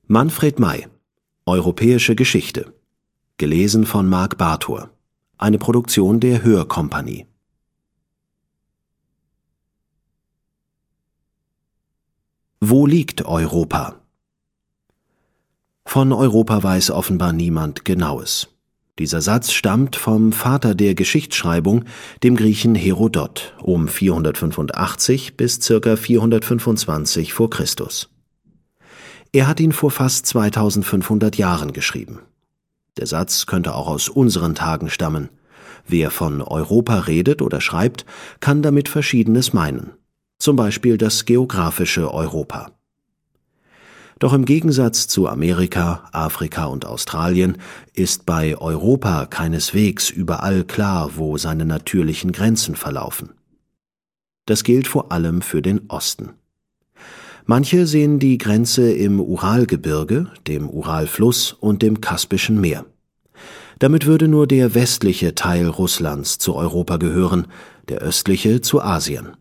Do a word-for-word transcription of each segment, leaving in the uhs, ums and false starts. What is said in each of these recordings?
Manfred May, Europäische Geschichte. Gelesen von Marc Bartur. Eine Produktion der Hörkompanie. Wo liegt Europa? Von Europa weiß offenbar niemand Genaues. Dieser Satz stammt vom Vater der Geschichtsschreibung, dem Griechen Herodot, um vierhundertfünfundachtzig bis ca. vierhundertfünfundzwanzig vor Christus. Er hat ihn vor fast zweitausendfünfhundert Jahren geschrieben. Der Satz könnte auch aus unseren Tagen stammen. Wer von Europa redet oder schreibt, kann damit Verschiedenes meinen. Zum Beispiel das geografische Europa. Doch im Gegensatz zu Amerika, Afrika und Australien ist bei Europa keineswegs überall klar, wo seine natürlichen Grenzen verlaufen. Das gilt vor allem für den Osten. Manche sehen die Grenze im Uralgebirge, dem Uralfluss und dem Kaspischen Meer. Damit würde nur der westliche Teil Russlands zu Europa gehören, der östliche zu Asien.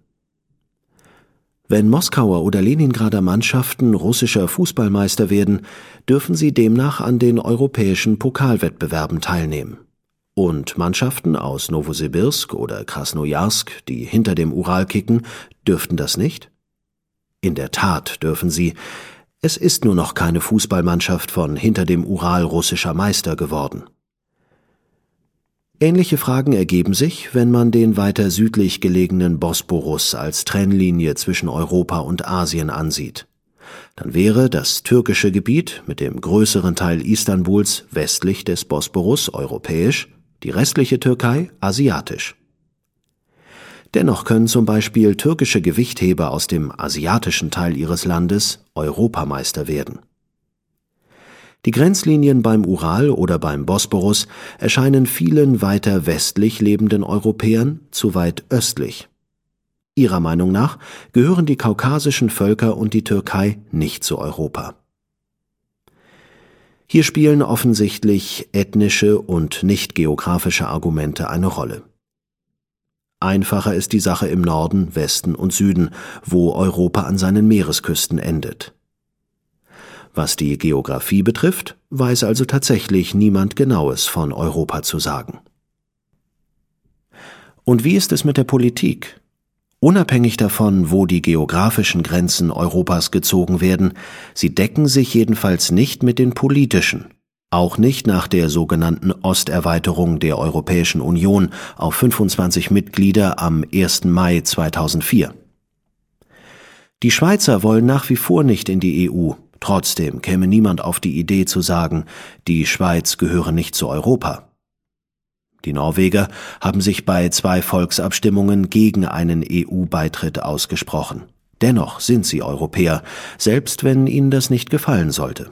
Wenn Moskauer oder Leningrader Mannschaften russischer Fußballmeister werden, dürfen sie demnach an den europäischen Pokalwettbewerben teilnehmen. Und Mannschaften aus Nowosibirsk oder Krasnojarsk, die hinter dem Ural kicken, dürften das nicht? In der Tat dürfen sie. Es ist nur noch keine Fußballmannschaft von hinter dem Ural russischer Meister geworden. Ähnliche Fragen ergeben sich, wenn man den weiter südlich gelegenen Bosporus als Trennlinie zwischen Europa und Asien ansieht. Dann wäre das türkische Gebiet mit dem größeren Teil Istanbuls westlich des Bosporus europäisch, die restliche Türkei asiatisch. Dennoch können zum Beispiel türkische Gewichtheber aus dem asiatischen Teil ihres Landes Europameister werden. Die Grenzlinien beim Ural oder beim Bosporus erscheinen vielen weiter westlich lebenden Europäern zu weit östlich. Ihrer Meinung nach gehören die kaukasischen Völker und die Türkei nicht zu Europa. Hier spielen offensichtlich ethnische und nicht geografische Argumente eine Rolle. Einfacher ist die Sache im Norden, Westen und Süden, wo Europa an seinen Meeresküsten endet. Was die Geografie betrifft, weiß also tatsächlich niemand Genaues von Europa zu sagen. Und wie ist es mit der Politik? Unabhängig davon, wo die geografischen Grenzen Europas gezogen werden, sie decken sich jedenfalls nicht mit den politischen. Auch nicht nach der sogenannten Osterweiterung der Europäischen Union auf fünfundzwanzig Mitglieder am ersten Mai zweitausendvier. Die Schweizer wollen nach wie vor nicht in die E U, trotzdem käme niemand auf die Idee zu sagen, die Schweiz gehöre nicht zu Europa. Die Norweger haben sich bei zwei Volksabstimmungen gegen einen E U-Beitritt ausgesprochen. Dennoch sind sie Europäer, selbst wenn ihnen das nicht gefallen sollte.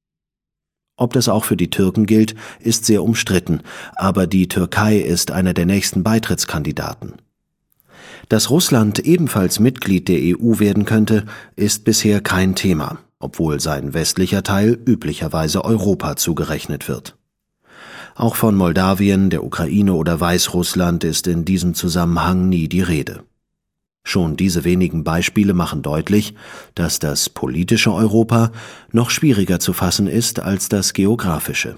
Ob das auch für die Türken gilt, ist sehr umstritten, aber die Türkei ist einer der nächsten Beitrittskandidaten. Dass Russland ebenfalls Mitglied der E U werden könnte, ist bisher kein Thema, obwohl sein westlicher Teil üblicherweise Europa zugerechnet wird. Auch von Moldawien, der Ukraine oder Weißrussland ist in diesem Zusammenhang nie die Rede. Schon diese wenigen Beispiele machen deutlich, dass das politische Europa noch schwieriger zu fassen ist als das geografische.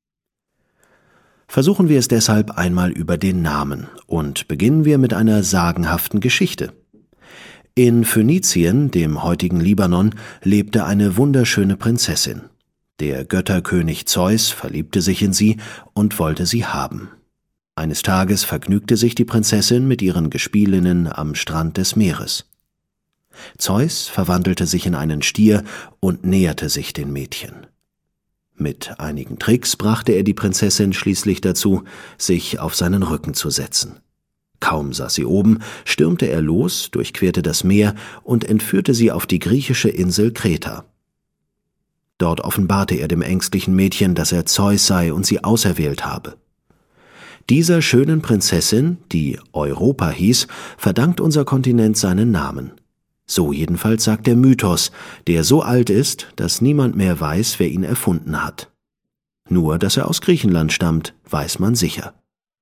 Versuchen wir es deshalb einmal über den Namen und beginnen wir mit einer sagenhaften Geschichte. In Phönizien, dem heutigen Libanon, lebte eine wunderschöne Prinzessin. Der Götterkönig Zeus verliebte sich in sie und wollte sie haben. Eines Tages vergnügte sich die Prinzessin mit ihren Gespielinnen am Strand des Meeres. Zeus verwandelte sich in einen Stier und näherte sich den Mädchen. Mit einigen Tricks brachte er die Prinzessin schließlich dazu, sich auf seinen Rücken zu setzen. Kaum saß sie oben, stürmte er los, durchquerte das Meer und entführte sie auf die griechische Insel Kreta. Dort offenbarte er dem ängstlichen Mädchen, dass er Zeus sei und sie auserwählt habe. Dieser schönen Prinzessin, die Europa hieß, verdankt unser Kontinent seinen Namen. So jedenfalls sagt der Mythos, der so alt ist, dass niemand mehr weiß, wer ihn erfunden hat. Nur, dass er aus Griechenland stammt, weiß man sicher.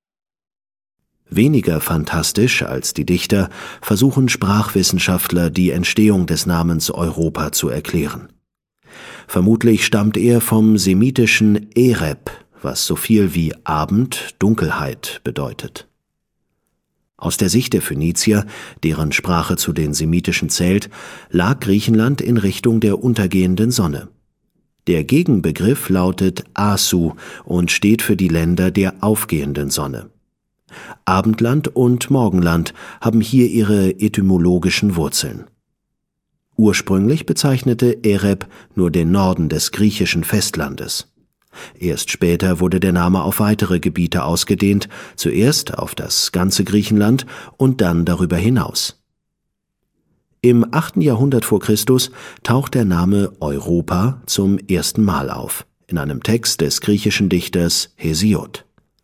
Weniger fantastisch als die Dichter versuchen Sprachwissenschaftler, die Entstehung des Namens Europa zu erklären. Vermutlich stammt er vom semitischen Ereb, was so viel wie Abend, Dunkelheit bedeutet. Aus der Sicht der Phönizier, deren Sprache zu den semitischen zählt, lag Griechenland in Richtung der untergehenden Sonne. Der Gegenbegriff lautet Asu und steht für die Länder der aufgehenden Sonne. Abendland und Morgenland haben hier ihre etymologischen Wurzeln. Ursprünglich bezeichnete Ereb nur den Norden des griechischen Festlandes. Erst später wurde der Name auf weitere Gebiete ausgedehnt, zuerst auf das ganze Griechenland und dann darüber hinaus. Im achten Jahrhundert vor Christus taucht der Name Europa zum ersten Mal auf, in einem Text des griechischen Dichters Hesiod.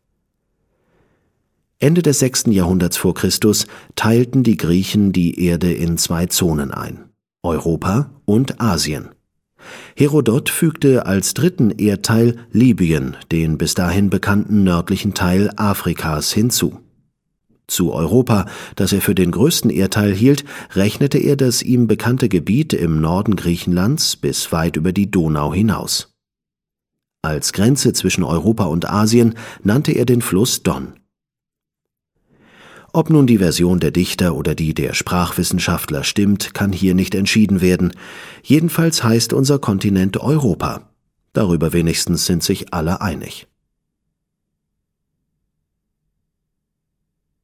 Ende des sechsten Jahrhunderts vor Christus teilten die Griechen die Erde in zwei Zonen ein: Europa und Asien. Herodot fügte als dritten Erdteil Libyen, den bis dahin bekannten nördlichen Teil Afrikas, hinzu. Zu Europa, das er für den größten Erdteil hielt, rechnete er das ihm bekannte Gebiet im Norden Griechenlands bis weit über die Donau hinaus. Als Grenze zwischen Europa und Asien nannte er den Fluss Don. Ob nun die Version der Dichter oder die der Sprachwissenschaftler stimmt, kann hier nicht entschieden werden. Jedenfalls heißt unser Kontinent Europa. Darüber wenigstens sind sich alle einig.